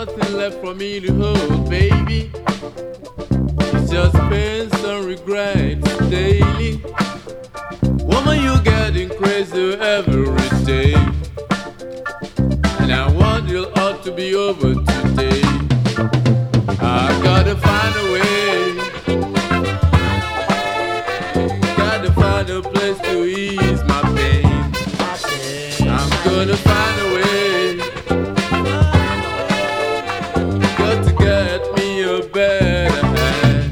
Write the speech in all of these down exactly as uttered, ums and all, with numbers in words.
nothing left for me to hold, baby. It's just pains and regrets daily. Woman, you getting crazy every day, and I want it all to be over today. I gotta find a way, gotta find a place to ease my pain. I'm gonna find a way, got to get me a better hand.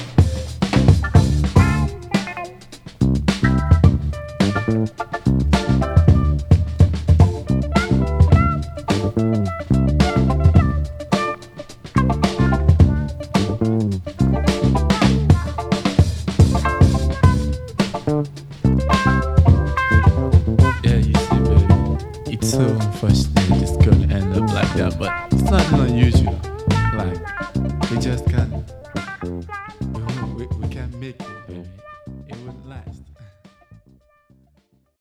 Yeah, you see, baby, it's so unfortunate it's gonna end up like that, but it's not unusual. Like, we just can't